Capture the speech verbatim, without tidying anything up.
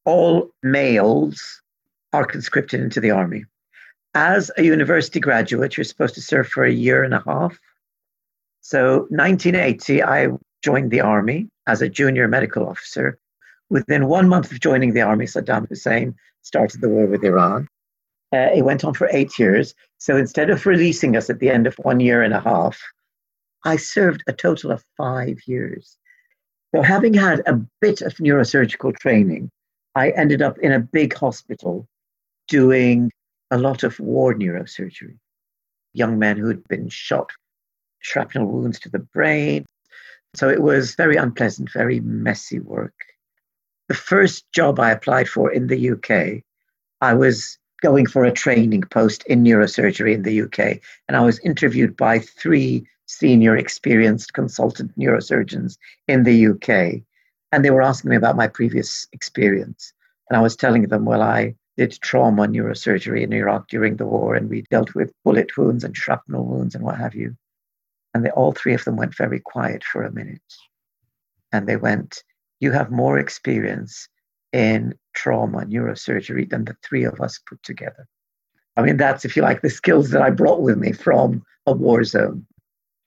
all males are conscripted into the army. As a university graduate, you're supposed to serve for a year and a half. So nineteen eighty, I joined the army as a junior medical officer. Within one month of joining the army, Saddam Hussein started the war with Iran. Uh, it went on for eight years. So instead of releasing us at the end of one year and a half, I served a total of five years. So having had a bit of neurosurgical training, I ended up in a big hospital doing a lot of war neurosurgery. Young men who had been shot, shrapnel wounds to the brain. So it was very unpleasant, very messy work. The first job I applied for in the U K, I was going for a training post in neurosurgery in the U K, and I was interviewed by three senior experienced consultant neurosurgeons in the U K. And they were asking me about my previous experience. And I was telling them, well, I did trauma neurosurgery in Iraq during the war, and we dealt with bullet wounds and shrapnel wounds and what have you. And they, all three of them went very quiet for a minute. And they went, you have more experience in trauma neurosurgery than the three of us put together. I mean, that's, if you like, the skills that I brought with me from a war zone.